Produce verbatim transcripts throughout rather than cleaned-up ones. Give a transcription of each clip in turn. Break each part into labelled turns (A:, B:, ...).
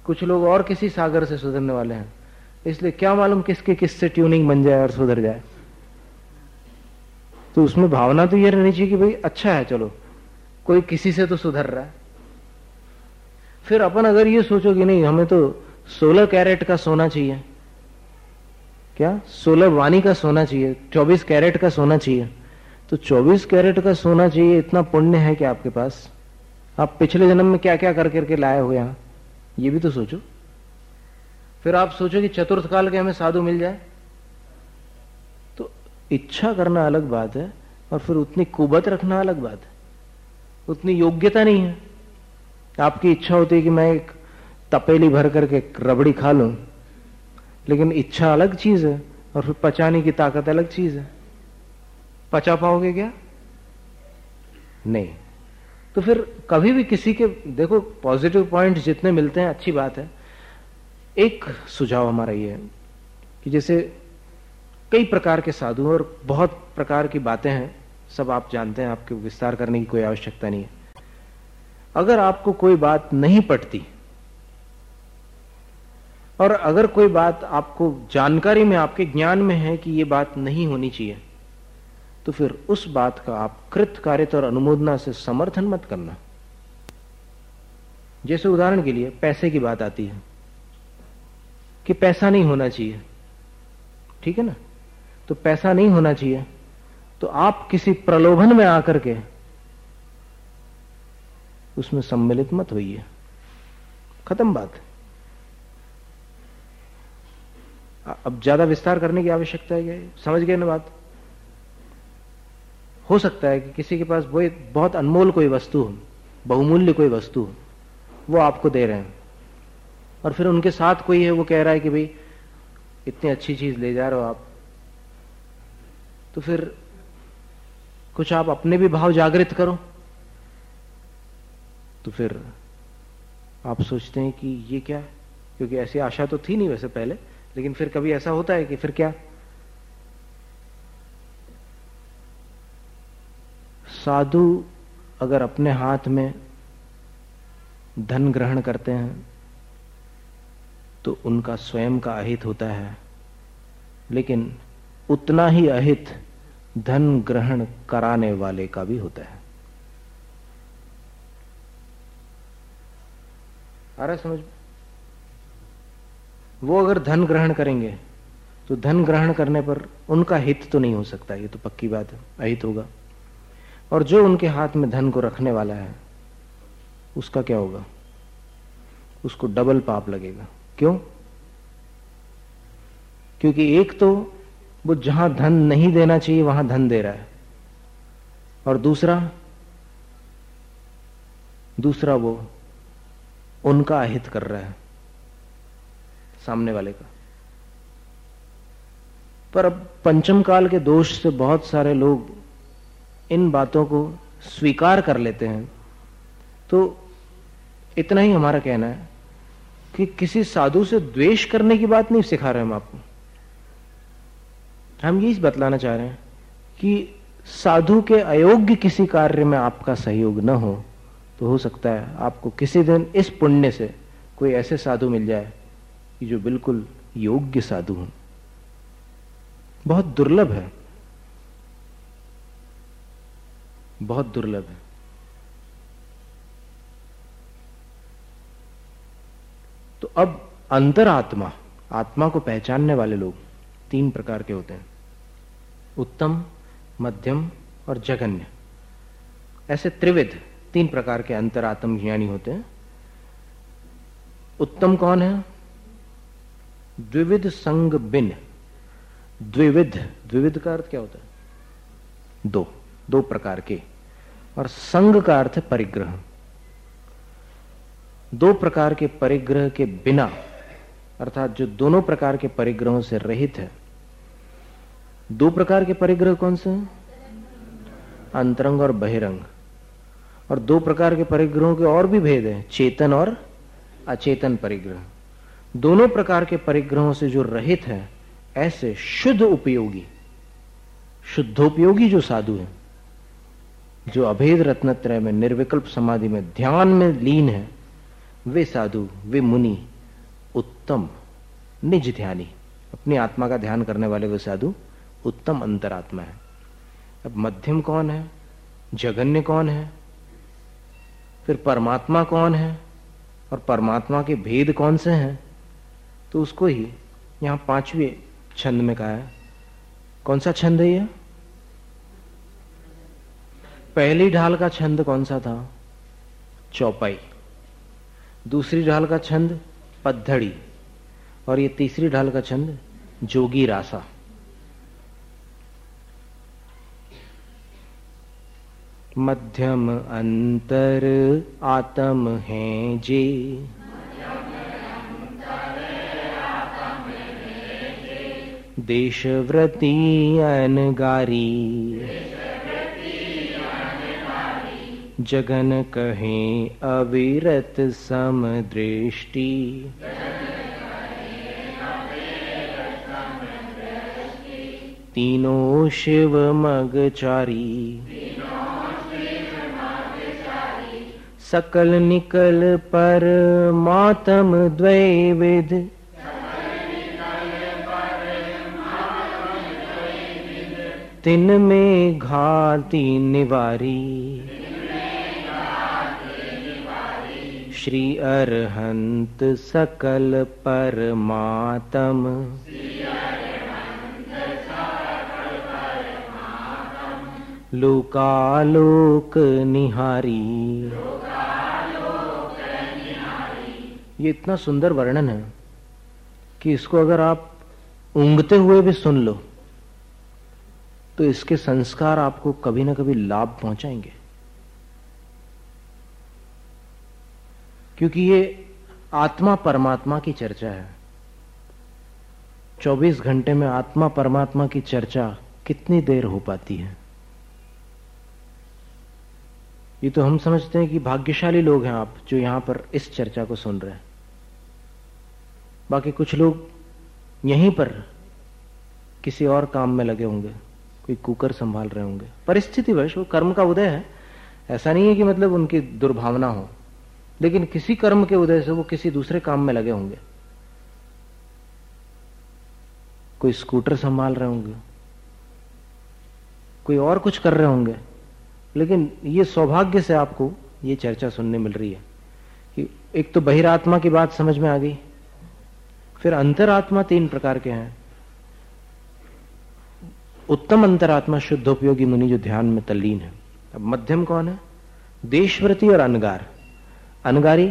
A: कुछ लोग और किसी सागर से सुधरने वाले हैं, इसलिए क्या मालूम किसके किससे ट्यूनिंग बन जाए और सुधर जाए। तो उसमें भावना तो ये रहनी चाहिए कि भाई अच्छा है, चलो कोई किसी से तो सुधर रहा है। फिर अपन अगर ये सोचो कि नहीं हमें तो सोलह कैरेट का सोना चाहिए, क्या सोलह वानी का सोना चाहिए, चौबीस कैरेट का सोना चाहिए, तो चौबीस कैरेट का सोना चाहिए, इतना पुण्य है कि आपके पास, आप पिछले जन्म में क्या क्या कर करके लाए हो यहां, ये भी तो सोचो। फिर आप सोचो कि चतुर्थ काल के हमें साधु मिल जाए, तो इच्छा करना अलग बात है और फिर उतनी कुबत रखना अलग बात है। उतनी योग्यता नहीं है। आपकी इच्छा होती है कि मैं एक तपेली भर करके रबड़ी खा लूं, लेकिन इच्छा अलग चीज है और फिर पचाने की ताकत अलग चीज है। पचा पाओगे क्या? नहीं। तो फिर कभी भी किसी के, देखो पॉजिटिव पॉइंट्स जितने मिलते हैं अच्छी बात है। एक सुझाव हमारा ये है कि जैसे कई प्रकार के साधु और बहुत प्रकार की बातें हैं, सब आप जानते हैं, आपके विस्तार करने की कोई आवश्यकता नहीं है। अगर आपको कोई बात नहीं पटती और अगर कोई बात आपको जानकारी में, आपके ज्ञान में है कि यह बात नहीं होनी चाहिए, तो फिर उस बात का आप कृतकार्यता और अनुमोदना से समर्थन मत करना। जैसे उदाहरण के लिए पैसे की बात आती है कि पैसा नहीं होना चाहिए, ठीक है ना, तो पैसा नहीं होना चाहिए, तो आप किसी प्रलोभन में आकर के उसमें सम्मिलित मत होइए, खत्म बात। अब ज्यादा विस्तार करने की आवश्यकता है क्या? समझ गए ना बात? हो सकता है कि किसी के पास वो बहुत अनमोल कोई वस्तु हो, बहुमूल्य कोई वस्तु हो, वो आपको दे रहे हैं, और फिर उनके साथ कोई है वो कह रहा है कि भाई इतनी अच्छी चीज ले जा रहे हो आप, तो फिर कुछ आप अपने भी भाव जागृत करो। तो फिर आप सोचते हैं कि ये क्या है, क्योंकि ऐसी आशा तो थी नहीं वैसे पहले, लेकिन फिर कभी ऐसा होता है कि फिर क्या, साधु अगर अपने हाथ में धन ग्रहण करते हैं तो उनका स्वयं का अहित होता है, लेकिन उतना ही अहित धन ग्रहण कराने वाले का भी होता है। आ रहा समझ? वो अगर धन ग्रहण करेंगे तो धन ग्रहण करने पर उनका हित तो नहीं हो सकता, ये तो पक्की बात है, अहित होगा। और जो उनके हाथ में धन को रखने वाला है उसका क्या होगा? उसको डबल पाप लगेगा। क्यों? क्योंकि एक तो वो जहां धन नहीं देना चाहिए वहां धन दे रहा है, और दूसरा दूसरा वो उनका अहित कर रहा है, सामने वाले का। पर अब पंचम काल के दोष से बहुत सारे लोग इन बातों को स्वीकार कर लेते हैं। तो इतना ही हमारा कहना है कि किसी साधु से द्वेष करने की बात नहीं सिखा रहे हम आपको। हम ये बतलाना चाह रहे हैं कि साधु के अयोग्य किसी कार्य में आपका सहयोग न हो, तो हो सकता है आपको किसी दिन इस पुण्य से कोई ऐसे साधु मिल जाए कि जो बिल्कुल योग्य साधु हो। बहुत दुर्लभ है, बहुत दुर्लभ है। तो अब अंतरात्मा, आत्मा को पहचानने वाले लोग तीन प्रकार के होते हैं, उत्तम, मध्यम और जघन्य। ऐसे त्रिविध तीन प्रकार के अंतरात्म ज्ञानी होते हैं। उत्तम कौन है? द्विविध संग बिन। द्विविध, द्विविध का अर्थ क्या होता है? दो, दो प्रकार के, और संग का अर्थ है परिग्रह। दो प्रकार के परिग्रह के बिना, अर्थात जो दोनों प्रकार के परिग्रहों से रहित है। दो प्रकार के परिग्रह कौन से हैं? अंतरंग और बहिरंग। और दो प्रकार के परिग्रहों के और भी भेद हैं, चेतन और अचेतन परिग्रह। दोनों प्रकार के परिग्रहों से जो रहित है, ऐसे शुद्ध उपयोगी, शुद्धोपयोगी जो साधु है, जो अभेद रत्नत्रय में निर्विकल्प समाधि में ध्यान में लीन है, वे साधु, वे मुनि उत्तम निज ध्यानी, अपनी आत्मा का ध्यान करने वाले वो साधु उत्तम अंतरात्मा है। अब मध्यम कौन है, जगन्य कौन है, फिर परमात्मा कौन है और परमात्मा के भेद कौन से हैं, तो उसको ही यहां पांचवें छंद में कहा है। कौन सा छंद है यह? पहली ढाल का छंद कौन सा था? चौपाई। दूसरी ढाल का छंद पद्धड़ी, और ये तीसरी ढाल का छंद जोगी रासा। मध्यम अंतर आत्म है जे, देशव्रती अनगारी, जगन कहें अविरत समदृष्टि, तीनों शिव मगचारी, सकल निकल पर मातम द्वैविध, तिन में घाति निवारी, श्री अरहंत सकल परमात्म, लोकालोक निहारी। ये इतना सुंदर वर्णन है कि इसको अगर आप ऊँघते हुए भी सुन लो तो इसके संस्कार आपको कभी ना कभी लाभ पहुंचाएंगे, क्योंकि ये आत्मा परमात्मा की चर्चा है। चौबीस घंटे में आत्मा परमात्मा की चर्चा कितनी देर हो पाती है? ये तो हम समझते हैं कि भाग्यशाली लोग हैं आप जो यहां पर इस चर्चा को सुन रहे हैं। बाकी कुछ लोग यहीं पर किसी और काम में लगे होंगे, कोई कुकर संभाल रहे होंगे, परिस्थितिवश वो कर्म का उदय है, ऐसा नहीं है कि मतलब उनकी दुर्भावना हो, लेकिन किसी कर्म के उदय से वो किसी दूसरे काम में लगे होंगे। कोई स्कूटर संभाल रहे होंगे, कोई और कुछ कर रहे होंगे, लेकिन ये सौभाग्य से आपको ये चर्चा सुनने मिल रही है कि एक तो बहिरात्मा की बात समझ में आ गई, फिर अंतरात्मा तीन प्रकार के हैं। उत्तम अंतरात्मा शुद्धोपयोगी मुनि जो ध्यान में तल्लीन है। अब मध्यम कौन है? देशव्रती और अनगार। अनगारी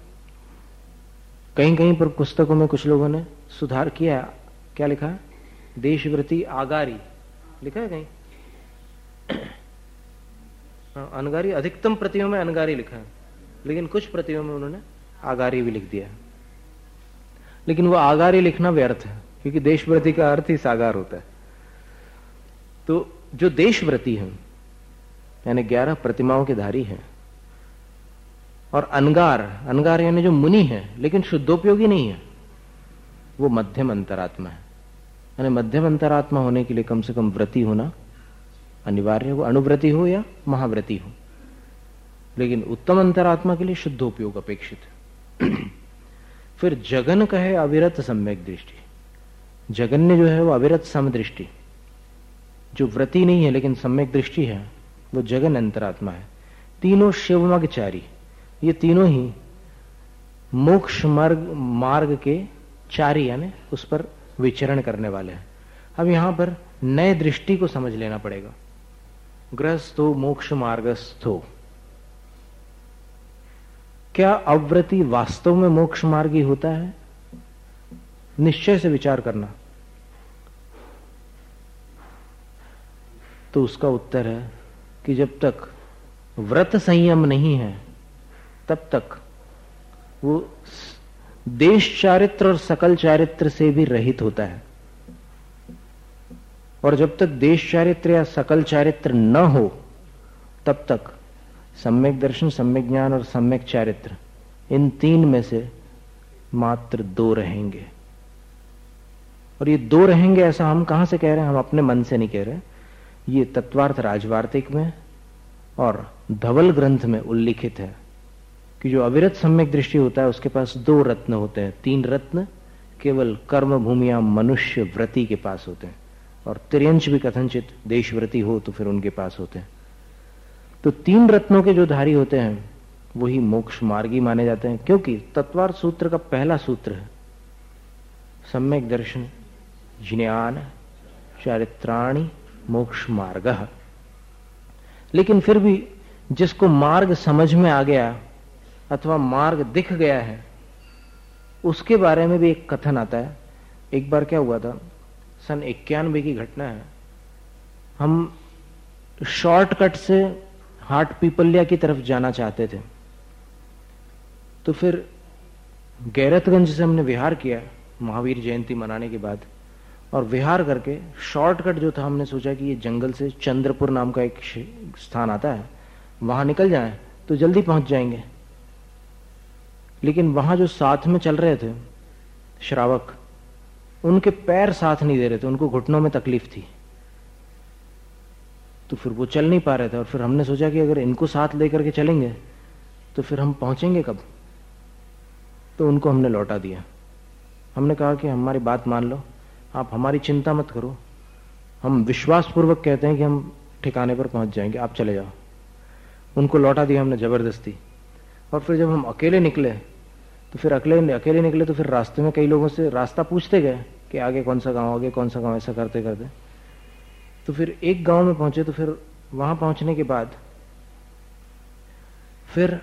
A: कहीं कहीं पर पुस्तकों में कुछ लोगों ने सुधार किया, क्या लिखा है? देशव्रती आगारी लिखा है कहीं। अनगारी, अधिकतम प्रतियों में अनगारी लिखा है, लेकिन कुछ प्रतियों में उन्होंने आगारी भी लिख दिया। लेकिन वो आगारी लिखना व्यर्थ है, क्योंकि देशव्रती का अर्थ ही सागार होता है। तो जो देशव्रती हैं यानी ग्यारह प्रतिमाओं के धारी हैं, और अनगार, अनगार यानी जो मुनि है लेकिन शुद्धोपयोगी नहीं है, वो मध्यम अंतरात्मा है। यानी मध्यम अंतरात्मा होने के लिए कम से कम व्रती होना अनिवार्य है, वो अणुव्रती हो या महाव्रती हो, लेकिन उत्तम अंतरात्मा के लिए शुद्धोपयोग अपेक्षित है। फिर जगन कहे अविरत सम्यक दृष्टि। जगन्य जो है वो अविरत समदृष्टि, जो व्रती नहीं है लेकिन सम्यक दृष्टि है, वो जगन अंतरात्मा है। तीनों शिवमगचारी, ये तीनों ही मोक्ष मार्ग मार्ग के चारी यानी उस पर विचरण करने वाले हैं। अब यहां पर नए दृष्टि को समझ लेना पड़ेगा। गृहस्थो मोक्ष मार्गस्थो, क्या अव्रती वास्तव में मोक्ष मार्गी होता है? निश्चय से विचार करना। तो उसका उत्तर है कि जब तक व्रत संयम नहीं है तब तक वो देश चारित्र और सकल चारित्र से भी रहित होता है, और जब तक देश चारित्र या सकल चारित्र न हो तब तक सम्यक दर्शन, सम्यक ज्ञान और सम्यक चारित्र, इन तीन में से मात्र दो रहेंगे। और ये दो रहेंगे ऐसा हम कहां से कह रहे हैं? हम अपने मन से नहीं कह रहे, ये तत्वार्थ राजवार्तिक में और धवल ग्रंथ में उल्लिखित है। कि जो अविरत सम्यक दृष्टि होता है उसके पास दो रत्न होते हैं, तीन रत्न केवल कर्म भूमिया मनुष्य व्रति के पास होते हैं, और त्रियंश भी कथनचित देशव्रति हो तो फिर उनके पास होते हैं। तो तीन रत्नों के जो धारी होते हैं वही मोक्ष मार्गी माने जाते हैं, क्योंकि तत्वार्थ सूत्र का पहला सूत्र है सम्यक दर्शन ज्ञान चारित्राणि मोक्ष मार्ग। लेकिन फिर भी जिसको मार्ग समझ में आ गया अथवा मार्ग दिख गया है उसके बारे में भी एक कथन आता है। एक बार क्या हुआ था, सन इक्यानवे की घटना है, हम शॉर्टकट से हाट पीपल्या की तरफ जाना चाहते थे, तो फिर गैरतगंज से हमने विहार किया महावीर जयंती मनाने के बाद, और विहार करके शॉर्टकट जो था हमने सोचा कि ये जंगल से चंद्रपुर नाम का एक स्थान आता है, वहां निकल जाएं तो जल्दी पहुंच जाएंगे। लेकिन वहां जो साथ में चल रहे थे श्रावक, उनके पैर साथ नहीं दे रहे थे, उनको घुटनों में तकलीफ थी, तो फिर वो चल नहीं पा रहे थे। और फिर हमने सोचा कि अगर इनको साथ लेकर के चलेंगे तो फिर हम पहुंचेंगे कब, तो उनको हमने लौटा दिया। हमने कहा कि हमारी बात मान लो, आप हमारी चिंता मत करो, हम विश्वास पूर्वक कहते हैं कि हम ठिकाने पर पहुंच जाएंगे, आप चले जाओ। उनको लौटा दिया हमने जबरदस्ती। और फिर जब हम अकेले निकले तो फिर अकेले अकेले निकले तो फिर रास्ते में कई लोगों से रास्ता पूछते गए कि आगे कौन सा गांव, आगे कौन सा गांव, ऐसा करते करते तो फिर एक गांव में पहुंचे। तो फिर वहां पहुंचने के बाद फिर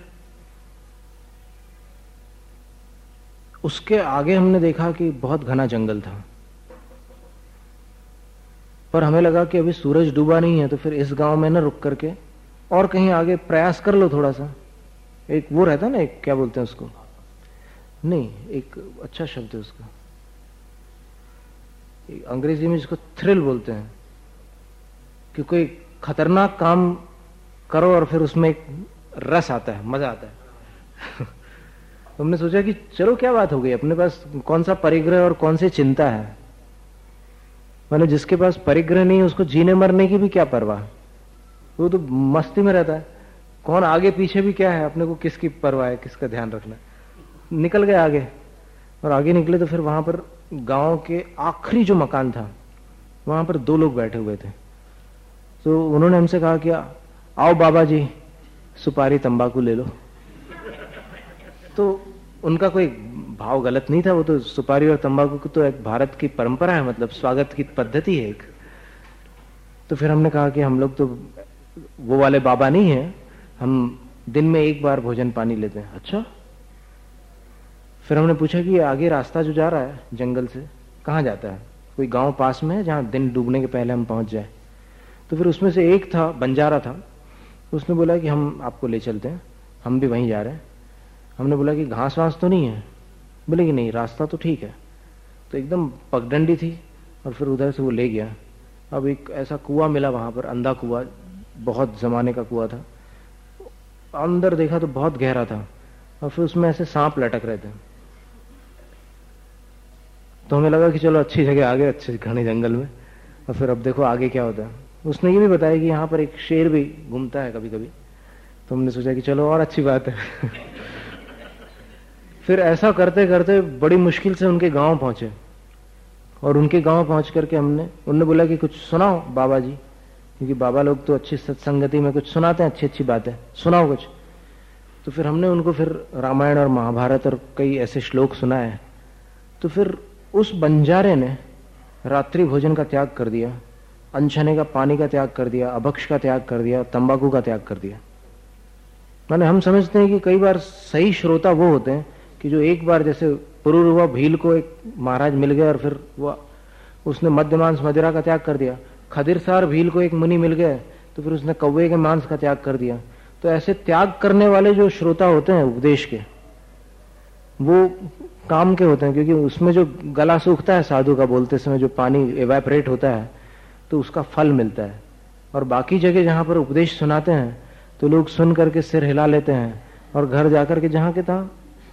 A: उसके आगे हमने देखा कि बहुत घना जंगल था, पर हमें लगा कि अभी सूरज डूबा नहीं है, तो फिर इस गांव में ना रुक करके और कहीं आगे प्रयास कर लो थोड़ा सा। एक वो रहता ना, एक क्या बोलते हैं उसको, नहीं एक अच्छा शब्द है उसका, अंग्रेजी में जिसको थ्रिल बोलते हैं, कि कोई खतरनाक काम करो और फिर उसमें एक रस आता है, मजा आता है। हमने सोचा कि चलो क्या बात हो गई, अपने पास कौन सा परिग्रह और कौन सी चिंता है। मैंने जिसके पास परिग्रह नहीं उसको जीने मरने की भी क्या परवाह, वो तो मस्ती में रहता है, कौन आगे पीछे भी क्या है, अपने को किसकी परवाह है, किसका ध्यान रखना। निकल गए आगे, और आगे निकले तो फिर वहां पर गांव के आखिरी जो मकान था वहां पर दो लोग बैठे हुए थे। तो उन्होंने हमसे कहा कि आओ बाबा जी सुपारी तंबाकू ले लो। तो उनका कोई भाव गलत नहीं था, वो तो सुपारी और तंबाकू को तो एक भारत की परंपरा है, मतलब स्वागत की पद्धति है एक। तो फिर हमने कहा कि हम लोग तो वो वाले बाबा नहीं है, हम दिन में एक बार भोजन पानी लेते हैं। अच्छा। फिर हमने पूछा कि आगे रास्ता जो जा रहा है जंगल से कहाँ जाता है, कोई गांव पास में है जहाँ दिन डूबने के पहले हम पहुंच जाए। तो फिर उसमें से एक था, बंजारा था, उसने बोला कि हम आपको ले चलते हैं, हम भी वहीं जा रहे हैं। हमने बोला कि घास वास तो नहीं है, बोले कि नहीं रास्ता तो ठीक है। तो एकदम पगडंडी थी, और फिर उधर से वो ले गया। अब एक ऐसा कुआं मिला वहां पर, अंधा कुआं, बहुत जमाने का कुआं था, अंदर देखा तो बहुत गहरा था, और फिर उसमें ऐसे सांप लटक रहे थे। तो हमें लगा कि चलो अच्छी जगह आ गए, अच्छे घने जंगल में, और फिर अब देखो आगे क्या होता है। उसने ये भी बताया कि यहाँ पर एक शेर भी घूमता है कभी कभी, तो हमने सोचा कि चलो और अच्छी बात है। फिर ऐसा करते करते बड़ी मुश्किल से उनके गांव पहुंचे, और उनके गांव पहुंच करके हमने उनने बोला कि कुछ सुनाओ बाबा जी, क्योंकि बाबा लोग तो अच्छी सत्संगति में कुछ सुनाते हैं, अच्छी अच्छी बातें सुनाओ कुछ। तो फिर हमने उनको फिर रामायण और महाभारत और कई ऐसे श्लोक सुनाए। तो फिर उस बंजारे ने रात्रि भोजन का त्याग कर दिया, अनछने का पानी का त्याग कर दिया, अभक्ष का त्याग कर दिया, तंबाकू का त्याग कर दिया। माने हम समझते हैं कि कई बार सही श्रोता वो होते हैं कि जो एक बार, जैसे पुरुरवा भील को एक महाराज मिल गए और फिर वो उसने मध्य मांस मदिरा का त्याग कर दिया, खदिरसार भील को एक मुनि मिल गए तो फिर उसने कौवे के मांस का त्याग कर दिया। तो ऐसे त्याग करने वाले जो श्रोता होते हैं उपदेश के, वो काम के होते हैं, क्योंकि उसमें जो गला सूखता है साधु का बोलते समय, जो पानी एवेपोरेट होता है, तो उसका फल मिलता है। और बाकी जगह जहां पर उपदेश सुनाते हैं तो लोग सुन करके सिर हिला लेते हैं और घर जाकर के जहां के तहां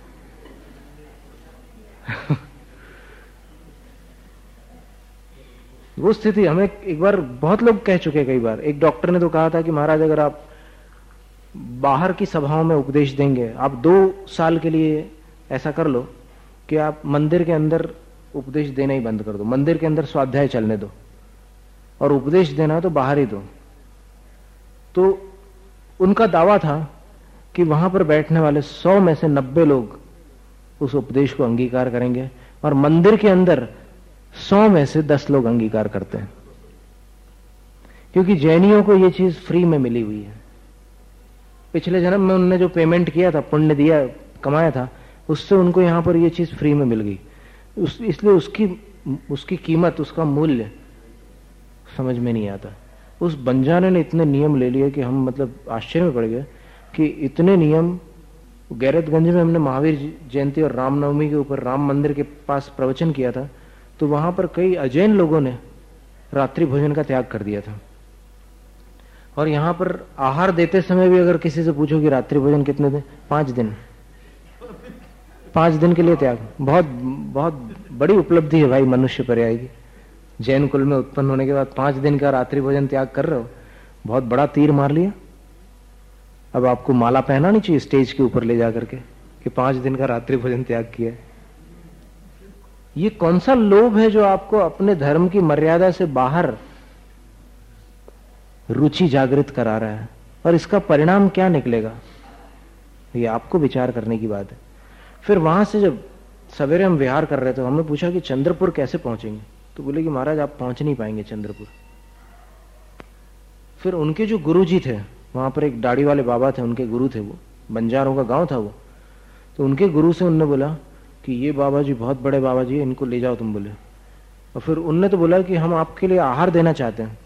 A: वो स्थिति हमें एक बार बहुत लोग कह चुके, कई बार। एक डॉक्टर ने तो कहा था कि महाराज अगर आप बाहर की सभाओं में उपदेश देंगे। आप दो साल के लिए ऐसा कर लो कि आप मंदिर के अंदर उपदेश देना ही बंद कर दो, मंदिर के अंदर स्वाध्याय चलने दो, और उपदेश देना तो बाहर ही दो। तो उनका दावा था कि वहां पर बैठने वाले सौ में से नब्बे लोग उस उपदेश को अंगीकार करेंगे, और मंदिर के अंदर सौ में से दस लोग अंगीकार करते हैं, क्योंकि जैनियों को यह चीज फ्री में मिली हुई है। पिछले जन्म में उन्होंने जो पेमेंट किया था, पुण्य दिया, कमाया था, उससे उनको यहां पर यह चीज फ्री में मिल गई। उस, इसलिए उसकी उसकी कीमत, उसका मूल्य समझ में नहीं आता। उस बंजारे ने इतने नियम ले लिए कि हम मतलब आश्चर्य में पड़ गए कि इतने नियम। गैरतगंज में हमने महावीर जयंती और रामनवमी के ऊपर राम मंदिर के पास प्रवचन किया था, तो वहां पर कई अजैन लोगों ने रात्रि भोजन का त्याग कर दिया था। और यहां पर आहार देते समय भी अगर किसी से पूछो कि रात्रि भोजन कितने दिन, पांच दिन पांच दिन के लिए त्याग। बहुत बहुत बड़ी उपलब्धि है भाई मनुष्य पर्याय की। जैन कुल में उत्पन्न होने के बाद पांच दिन का रात्रि भोजन त्याग कर रहे हो, बहुत बड़ा तीर मार लिया। अब आपको माला पहनानी चाहिए स्टेज के ऊपर ले जाकर के कि पांच दिन का रात्रि भोजन त्याग किया। ये कौन सा लोभ है जो आपको अपने धर्म की मर्यादा से बाहर रुचि जागृत करा रहा है, और इसका परिणाम क्या निकलेगा, ये आपको विचार करने की बात है। फिर वहां से जब सवेरे हम विहार कर रहे थे, हमने पूछा कि चंद्रपुर कैसे पहुंचेंगे, तो बोले कि महाराज आप पहुंच नहीं पाएंगे चंद्रपुर। फिर उनके जो गुरु जी थे, वहां पर एक दाढ़ी वाले बाबा थे, उनके गुरु थे, वो बंजारों का गांव था वो, तो उनके गुरु से उनने बोला कि ये बाबा जी बहुत बड़े बाबा जी, इनको ले जाओ तुम, बोले। और फिर उनने तो बोला कि हम आपके लिए आहार देना चाहते हैं,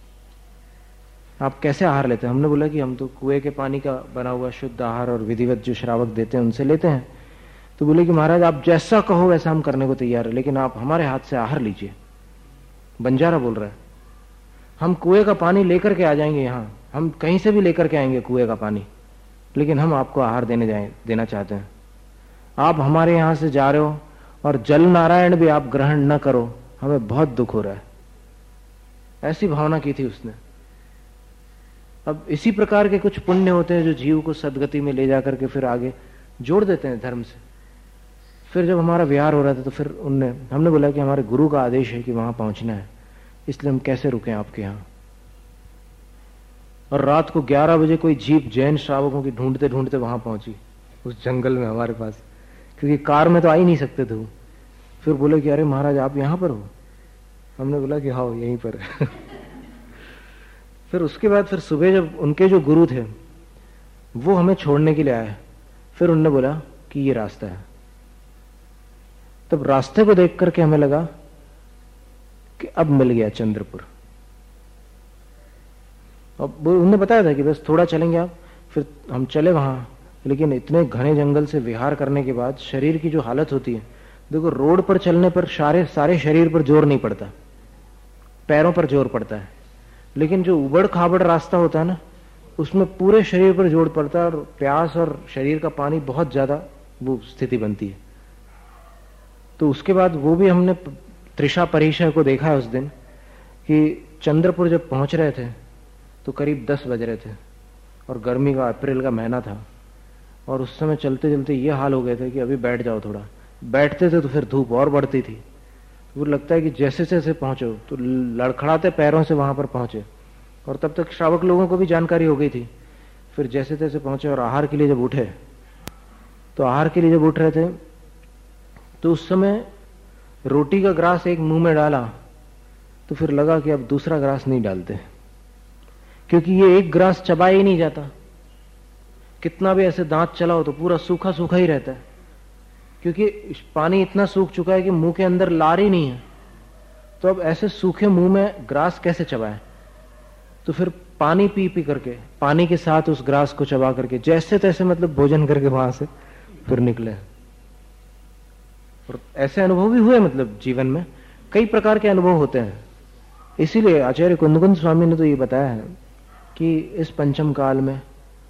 A: आप कैसे आहार लेते हैं? हमने बोला कि हम तो कुएं के पानी का बना हुआ शुद्ध आहार और विधिवत जो श्रावक देते हैं उनसे लेते हैं। तो बोले कि महाराज आप जैसा कहो वैसा हम करने को तैयार है, लेकिन आप हमारे हाथ से आहार लीजिए। बंजारा बोल रहा है, हम कुएं का पानी लेकर के आ जाएंगे, यहाँ हम कहीं से भी लेकर के आएंगे कुएं का पानी, लेकिन हम आपको आहार देने जाए देना चाहते हैं। आप हमारे यहां से जा रहे हो और जल नारायण भी आप ग्रहण न करो, हमें बहुत दुख हो रहा है। ऐसी भावना की थी उसने। अब इसी प्रकार के कुछ पुण्य होते हैं जो जीव को सदगति में ले जाकर के फिर आगे जोड़ देते हैं धर्म से। फिर जब हमारा विहार हो रहा था तो फिर उनने हमने बोला कि हमारे गुरु का आदेश है कि वहां पहुंचना है, इसलिए हम कैसे रुके आपके यहां। और रात को ग्यारह बजे कोई जीप जैन श्रावकों की ढूंढते ढूंढते वहां पहुंची उस जंगल में हमारे पास, क्योंकि कार में तो आ ही नहीं सकते थे वो। फिर बोले कि अरे महाराज आप यहां पर हो? हमने बोला कि हाँ यहीं पर फिर उसके बाद फिर सुबह जब उनके जो गुरु थे वो हमें छोड़ने के लिए आए, फिर उन्होंने बोला कि ये रास्ता है। तब रास्ते को देख करके हमें लगा कि अब मिल गया चंद्रपुर। अब उन्होंने बताया था कि बस थोड़ा चलेंगे आप। फिर हम चले वहां, लेकिन इतने घने जंगल से विहार करने के बाद शरीर की जो हालत होती है, देखो रोड पर चलने पर सारे सारे शरीर पर जोर नहीं पड़ता, पैरों पर जोर पड़ता है, लेकिन जो उबड़ खाबड़ रास्ता होता है ना, उसमें पूरे शरीर पर जोर पड़ता है और प्यास और शरीर का पानी बहुत ज्यादा वो स्थिति बनती है। तो उसके बाद वो भी हमने त्रिषा परिषय को देखा है उस दिन कि चंद्रपुर जब पहुंच रहे थे तो करीब दस बज रहे थे और गर्मी का अप्रैल का महीना था, और उस समय चलते चलते ये हाल हो गए थे कि अभी बैठ जाओ थोड़ा। बैठते थे तो फिर धूप और बढ़ती थी। वो लगता है कि जैसे जैसे पहुंचो तो लड़खड़ाते पैरों से वहां पर पहुंचे, और तब तक श्रावक लोगों को भी जानकारी हो गई थी। फिर जैसे तैसे पहुंचे और आहार के लिए जब उठे तो आहार के लिए जब उठ रहे थे तो उस समय रोटी का ग्रास एक मुंह में डाला तो फिर लगा कि अब दूसरा ग्रास नहीं डालते, क्योंकि ये एक ग्रास चबाया ही नहीं जाता। कितना भी ऐसे दांत चलाओ तो पूरा सूखा सूखा ही रहता है, क्योंकि पानी इतना सूख चुका है कि मुंह के अंदर लार ही नहीं है। तो अब ऐसे सूखे मुंह में ग्रास कैसे चबाए? तो फिर पानी पी पी करके, पानी के साथ उस ग्रास को चबा करके जैसे तैसे मतलब भोजन करके वहां से फिर निकले। और ऐसे अनुभव भी हुए, मतलब जीवन में कई प्रकार के अनुभव होते हैं। इसीलिए आचार्य कुंदकुंद स्वामी ने तो ये बताया है कि इस पंचम काल में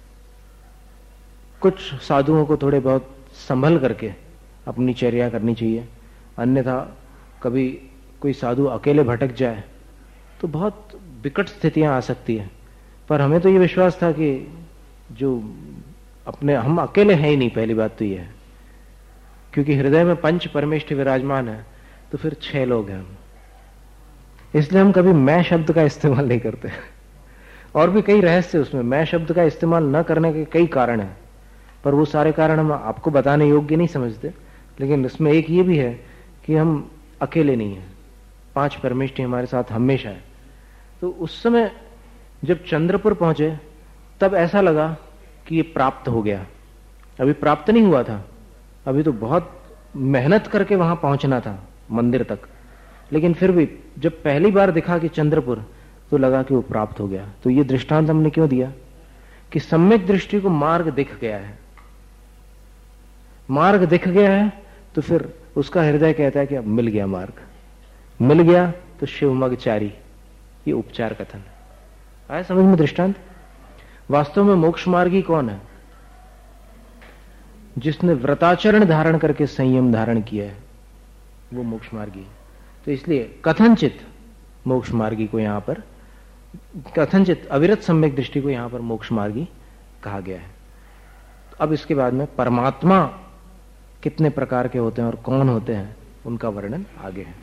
A: कुछ साधुओं को थोड़े बहुत संभल करके अपनी चर्या करनी चाहिए, अन्यथा कभी कोई साधु अकेले भटक जाए तो बहुत विकट स्थितियां आ सकती है। पर हमें तो ये विश्वास था कि जो अपने, हम अकेले हैं ही नहीं, पहली बात तो यह है, क्योंकि हृदय में पंच परमेष्ठ विराजमान है, तो फिर छह लोग हैं हम। इसलिए हम कभी मैं शब्द का इस्तेमाल नहीं करते। और भी कई रहस्य उसमें, मैं शब्द का इस्तेमाल न करने के कई कारण हैं, पर वो सारे कारण हम आपको बताने योग्य नहीं समझते। लेकिन इसमें एक ये भी है कि हम अकेले नहीं हैं, पांच परमेष्ठी हमारे साथ हमेशा है। तो उस समय जब चंद्रपुर पहुंचे तब ऐसा लगा कि ये प्राप्त हो गया। अभी प्राप्त नहीं हुआ था, अभी तो बहुत मेहनत करके वहां पहुंचना था मंदिर तक। लेकिन फिर भी जब पहली बार दिखा कि चंद्रपुर, तो लगा कि वो प्राप्त हो गया। तो ये दृष्टांत हमने क्यों दिया कि सम्यक दृष्टि को मार्ग दिख गया है। मार्ग दिख गया है तो फिर उसका हृदय कहता है कि अब मिल गया मार्ग, मिल गया तो शिवमगचारी, ये उपचार कथन आया समझ में दृष्टांत। वास्तव में मोक्ष मार्गी कौन है? जिसने व्रताचरण धारण करके संयम धारण किया है, वो मोक्ष मार्गी है। तो इसलिए कथनचित मोक्ष मार्गी को यहां पर, कथनचित अविरत सम्यक दृष्टि को यहां पर मोक्ष मार्गी कहा गया है। अब इसके बाद में परमात्मा कितने प्रकार के होते हैं और कौन होते हैं, उनका वर्णन आगे है।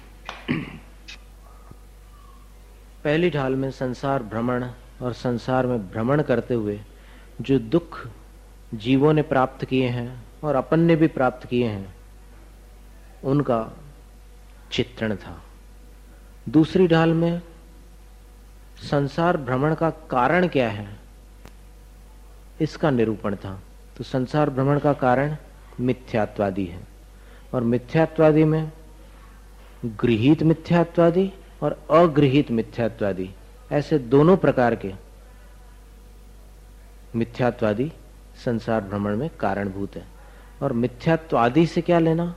A: पहली ढाल में संसार भ्रमण और संसार में भ्रमण करते हुए जो दुख जीवों ने प्राप्त किए हैं और अपन ने भी प्राप्त किए हैं, उनका चित्रण था। दूसरी ढाल में संसार भ्रमण का कारण क्या है, इसका निरूपण था। तो संसार भ्रमण का कारण मिथ्यात्वादी है, और मिथ्यात्वादी में गृहीत मिथ्यात्वादी और अगृहीत मिथ्यात्वादी, ऐसे दोनों प्रकार के मिथ्यात्वादी संसार भ्रमण में कारणभूत है। और मिथ्यात्वादी से क्या लेना?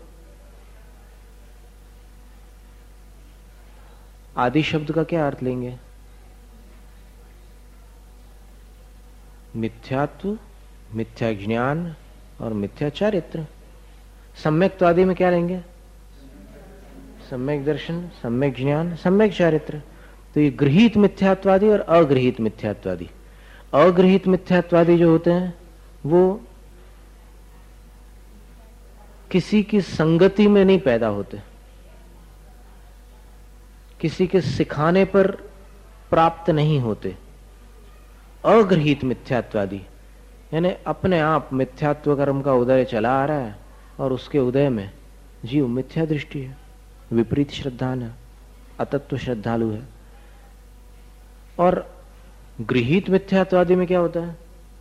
A: आदि शब्द का क्या अर्थ लेंगे? मिथ्यात्व, मिथ्या ज्ञान और मिथ्या चारित्र। सम्यक्त्वादी में क्या लेंगे? सम्यक दर्शन, सम्यक ज्ञान, सम्यक चारित्र। तो ये गृहीत मिथ्यात्वादी और अगृहीत मिथ्यात्वादी। अगृहीत मिथ्यात्वादी जो होते हैं वो किसी की संगति में नहीं पैदा होते, किसी के सिखाने पर प्राप्त नहीं होते। अगृहीत मिथ्यात्वादी यानी अपने आप मिथ्यात्व कर्म का उदय चला आ रहा है और उसके उदय में जीव मिथ्या दृष्टि है, विपरीत श्रद्धान है, अतत्व श्रद्धालु है। और गृहीत मिथ्यात्वादी में क्या होता है?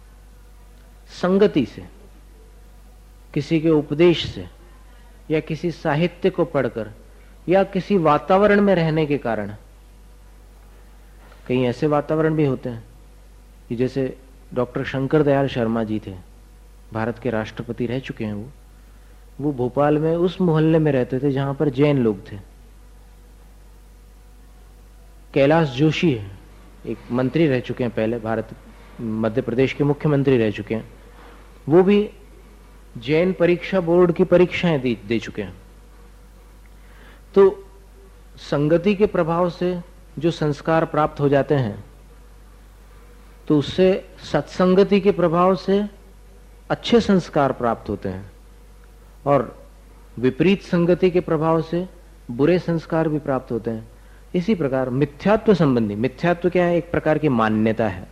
A: संगति से, किसी के उपदेश से, या किसी साहित्य को पढ़कर, या किसी वातावरण में रहने के कारण। कई ऐसे वातावरण भी होते हैं कि जैसे डॉक्टर शंकर दयाल शर्मा जी थे, भारत के राष्ट्रपति रह चुके हैं। वो वो भोपाल में उस मोहल्ले में रहते थे जहां पर जैन लोग थे। कैलाश जोशी है, एक मंत्री रह चुके हैं पहले, भारत मध्य प्रदेश के मुख्यमंत्री रह चुके हैं। वो भी जैन परीक्षा बोर्ड की परीक्षाएं दे, दे चुके हैं। तो संगति के प्रभाव से जो संस्कार प्राप्त हो जाते हैं, तो उससे सत्संगति के प्रभाव से अच्छे संस्कार प्राप्त होते हैं, और विपरीत संगति के प्रभाव से बुरे संस्कार भी प्राप्त होते हैं। इसी प्रकार मिथ्यात्व संबंधी, मिथ्यात्व क्या है? एक प्रकार की मान्यता है।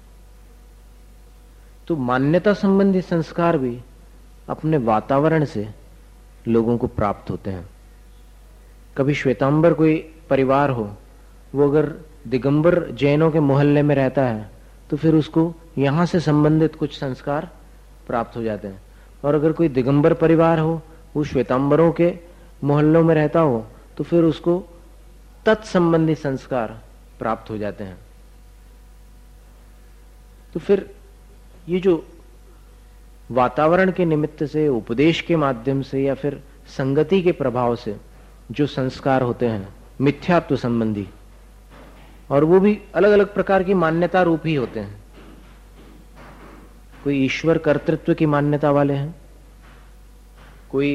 A: तो मान्यता संबंधी संस्कार भी अपने वातावरण से लोगों को प्राप्त होते हैं। कभी श्वेतांबर कोई परिवार हो, वो अगर दिगंबर जैनों के मोहल्ले में रहता है तो फिर उसको यहां से संबंधित कुछ संस्कार प्राप्त हो जाते हैं। और अगर कोई दिगंबर परिवार हो, वो श्वेतांबरों के मोहल्लों में रहता हो, तो फिर उसको तत्संबंधी संस्कार प्राप्त हो जाते हैं। तो फिर ये जो वातावरण के निमित्त से, उपदेश के माध्यम से, या फिर संगति के प्रभाव से जो संस्कार होते हैं मिथ्यात्व संबंधी, और वो भी अलग अलग प्रकार की मान्यता रूप ही होते हैं। कोई ईश्वर कर्तृत्व की मान्यता वाले हैं, कोई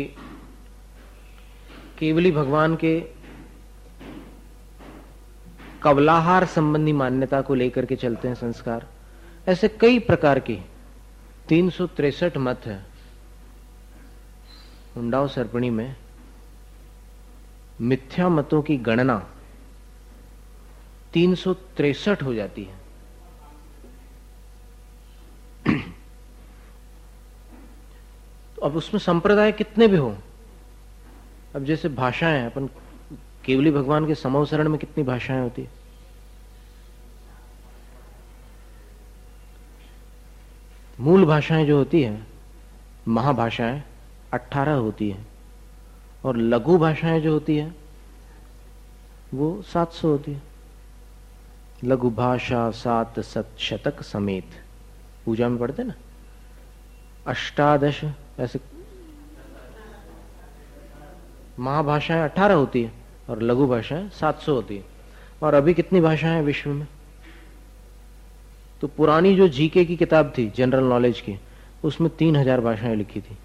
A: केवली भगवान के कवलाहार संबंधी मान्यता को लेकर के चलते हैं संस्कार। ऐसे कई प्रकार की तीन सौ तिरसठ मत है हुंडाओ सर्पणी में। मिथ्या मतों की गणना तीन सौ तिरसठ हो जाती है। तो अब उसमें संप्रदाय कितने भी हो, अब जैसे भाषाएं, अपन केवली भगवान के समवसरण में कितनी भाषाएं होती है? मूल भाषाएं जो होती है, महाभाषाएं अठारह होती है, और लघु भाषाएं जो होती है वो सात सौ होती है। लघु भाषा सात सत शतक समेत, पूजा में पढ़ते ना, अष्टादश, ऐसे महाभाषाएं अठारह होती है और लघु भाषाएं सात सौ होती है। और अभी कितनी भाषाएं हैं विश्व में? तो पुरानी जो जीके की किताब थी, जनरल नॉलेज की, उसमें तीन हजार भाषाएं लिखी थी।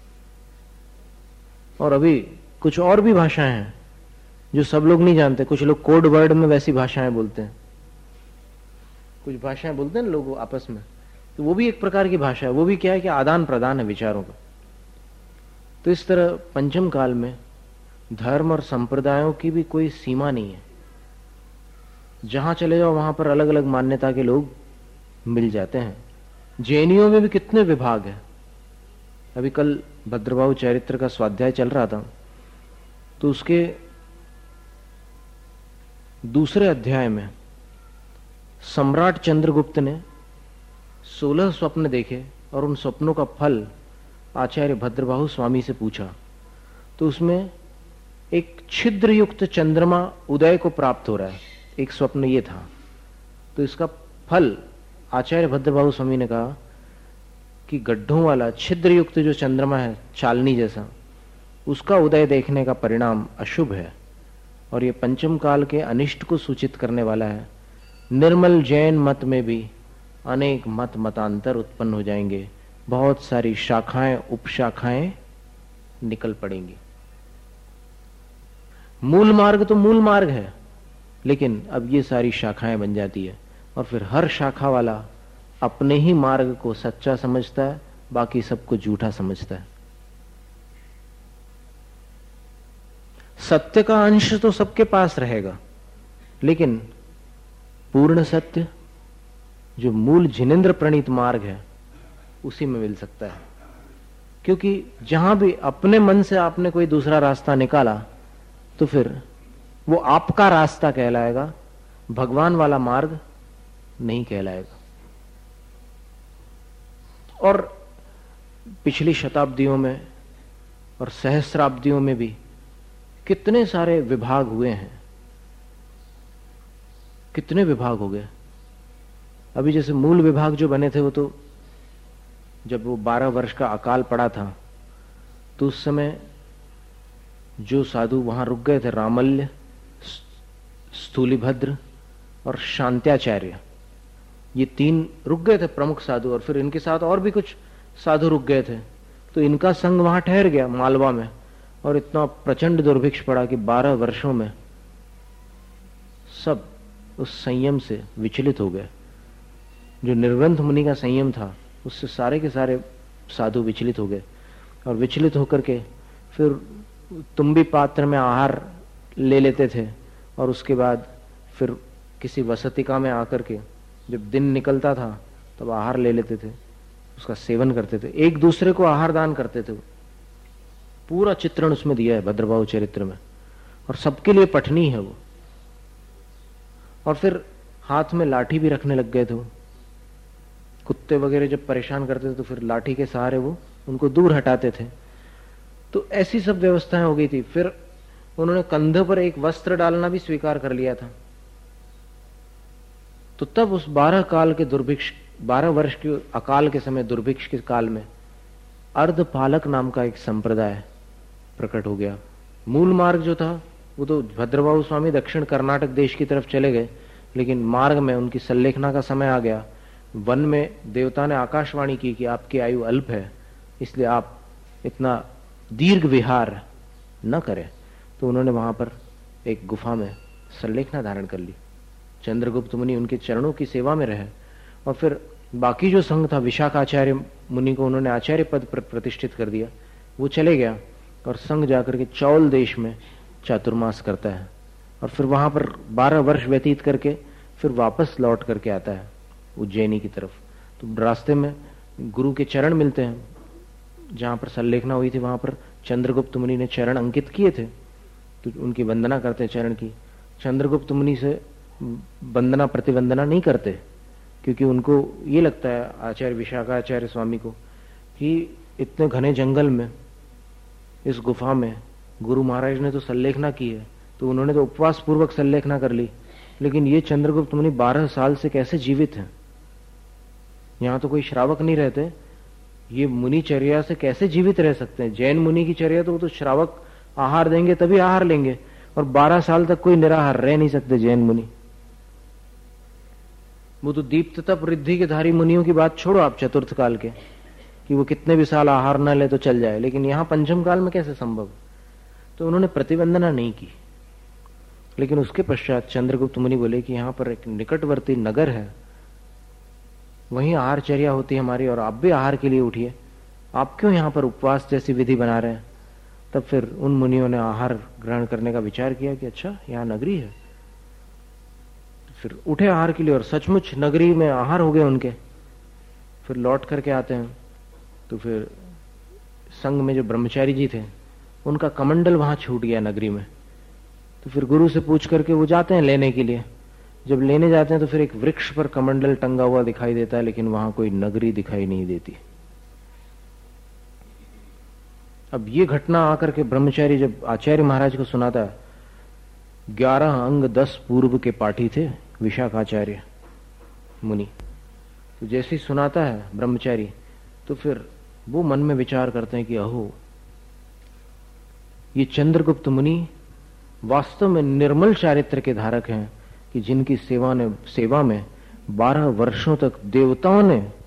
A: और अभी कुछ और भी भाषाएं हैं जो सब लोग नहीं जानते। कुछ लोग कोड वर्ड में वैसी भाषाएं बोलते हैं, कुछ भाषाएं बोलते हैं ना लोग आपस में, तो वो भी एक प्रकार की भाषा है। वो भी क्या है कि आदान प्रदान है विचारों का। तो इस तरह पंचम काल में धर्म और संप्रदायों की भी कोई सीमा नहीं है। जहां चले जाओ वहां पर अलग अलग मान्यता के लोग मिल जाते हैं। जैनियों में भी कितने विभाग है। अभी कल भद्रबाहु चरित्र का स्वाध्याय चल रहा था, तो उसके दूसरे अध्याय में सम्राट चंद्रगुप्त ने सोलह स्वप्न देखे और उन स्वप्नों का फल आचार्य भद्रबाहु स्वामी से पूछा। तो उसमें एक छिद्र युक्त चंद्रमा उदय को प्राप्त हो रहा है, एक स्वप्न ये था। तो इसका फल आचार्य भद्रबाहु स्वामी ने कहा कि गड्ढों वाला छिद्र युक्त जो चंद्रमा है, चालनी जैसा, उसका उदय देखने का परिणाम अशुभ है और ये पंचम काल के अनिष्ट को सूचित करने वाला है। निर्मल जैन मत में भी अनेक मत मतांतर उत्पन्न हो जाएंगे, बहुत सारी शाखाएं उपशाखाएं निकल पड़ेंगी। मूल मार्ग तो मूल मार्ग है, लेकिन अब ये सारी शाखाएं बन जाती है और फिर हर शाखा वाला अपने ही मार्ग को सच्चा समझता है, बाकी सबको झूठा समझता है। सत्य का अंश तो सबके पास रहेगा, लेकिन पूर्ण सत्य जो मूल जिनेन्द्र प्रणीत मार्ग है उसी में मिल सकता है। क्योंकि जहां भी अपने मन से आपने कोई दूसरा रास्ता निकाला तो फिर वो आपका रास्ता कहलाएगा, भगवान वाला मार्ग नहीं कहलाएगा। और पिछली शताब्दियों में और सहस्राब्दियों में भी कितने सारे विभाग हुए हैं, कितने विभाग हो गए। अभी जैसे मूल विभाग जो बने थे वो तो जब वो बारह वर्ष का अकाल पड़ा था तो उस समय जो साधु वहां रुक गए थे, रामल्य, स्थूलिभद्र और शांत्याचार्य, ये तीन रुक गए थे प्रमुख साधु। और फिर इनके साथ और भी कुछ साधु रुक गए थे, तो इनका संग वहां ठहर गया मालवा में। और इतना प्रचंड दुर्भिक्ष पड़ा कि बारह वर्षों में सब उस संयम से विचलित हो गए। जो निर्ग्रंथ मुनि का संयम था उससे सारे के सारे साधु विचलित हो गए। और विचलित होकर के फिर तुम्बी पात्र में आहार ले लेते थे और उसके बाद फिर किसी वसतिका में आकर के जब दिन निकलता था तब आहार ले लेते थे, उसका सेवन करते थे, एक दूसरे को आहार दान करते थे। पूरा चित्रण उसमें दिया है भद्रबाहु चरित्र में, और सबके लिए पठनी है वो। और फिर हाथ में लाठी भी रखने लग गए थे वो। कुत्ते वगैरह जब परेशान करते थे तो फिर लाठी के सहारे वो उनको दूर हटाते थे। तो ऐसी सब व्यवस्थाएं हो गई थी। फिर उन्होंने कंधे पर एक वस्त्र डालना भी स्वीकार कर लिया था। तो तब उस बारह काल के दुर्भिक्ष, बारह वर्ष के अकाल के समय दुर्भिक्ष के काल में अर्धपालक नाम का एक संप्रदाय प्रकट हो गया। मूल मार्ग जो था वो तो भद्रबाहु स्वामी दक्षिण कर्नाटक देश की तरफ चले गए, लेकिन मार्ग में उनकी सल्लेखना का समय आ गया। वन में देवता ने आकाशवाणी की कि आपकी आयु अल्प है, इसलिए आप इतना दीर्घ विहार न करें। तो उन्होंने वहां पर एक गुफा में सल्लेखना धारण कर ली। चंद्रगुप्त मुनि उनके चरणों की सेवा में रहे। और फिर बाकी जो संघ था, विशाखाचार्य मुनि को उन्होंने आचार्य पद पर प्रतिष्ठित कर दिया। वो चले गया और संग जाकर के चौल देश में चातुर्मास करता है और फिर वहां पर बारह वर्ष व्यतीत करके फिर वापस लौट करके आता है उज्जैनी की तरफ। तो रास्ते में गुरु के चरण मिलते हैं, जहां पर सल्लेखना हुई थी वहां पर चंद्रगुप्त मुनि ने चरण अंकित किए थे, तो उनकी वंदना करते हैं चरण की। चंद्रगुप्त मुनि से वंदना प्रतिवंदना नहीं करते, क्योंकि उनको ये लगता है आचार्य विशाखाचार्य स्वामी को कि इतने घने जंगल में इस गुफा में गुरु महाराज ने तो सल्लेखना की है, तो उन्होंने तो उपवास पूर्वक सल्लेखना कर ली, लेकिन ये चंद्रगुप्त मुनि बारह साल से कैसे जीवित हैं? यहां तो कोई श्रावक नहीं रहते, ये मुनि चर्या से कैसे जीवित रह सकते हैं? जैन मुनि की चर्या तो वो तो श्रावक आहार देंगे तभी आहार लेंगे, और बारह साल तक कोई निराहार रह नहीं सकते जैन मुनि। वो तो दीप्तता वृद्धि के धारी मुनियों की बात छोड़ो आप, चतुर्थ काल के, कि वो कितने भी साल आहार न ले तो चल जाए, लेकिन यहां पंचम काल में कैसे संभव? तो उन्होंने प्रतिवंदना नहीं की। लेकिन उसके पश्चात चंद्रगुप्त मुनि बोले कि यहां पर एक निकटवर्ती नगर है, वहीं आहारचर्या होती है हमारी, और आप भी आहार के लिए उठिए, आप क्यों यहां पर उपवास जैसी विधि बना रहे हैं? तब फिर उन मुनियों ने आहार ग्रहण करने का विचार किया कि अच्छा यहाँ नगरी है, फिर उठे आहार के लिए, और सचमुच नगरी में आहार हो गए उनके। फिर लौट करके आते हैं तो फिर संघ में जो ब्रह्मचारी जी थे उनका कमंडल वहां छूट गया नगरी में। तो फिर गुरु से पूछ करके वो जाते हैं लेने के लिए। जब लेने जाते हैं तो फिर एक वृक्ष पर कमंडल टंगा हुआ दिखाई देता है, लेकिन वहां कोई नगरी दिखाई नहीं देती। अब ये घटना आकर के ब्रह्मचारी जब आचार्य महाराज को सुनाता, ग्यारह अंग दस पूर्व के पाठी थे विशाखाचार्य मुनि, तो जैसे ही सुनाता है ब्रह्मचारी, तो फिर वो मन में विचार करते हैं कि अहो, ये चंद्रगुप्त मुनि वास्तव में निर्मल चारित्र के धारक हैं, कि जिनकी सेवा ने सेवा में बारह वर्षों तक देवताओं ने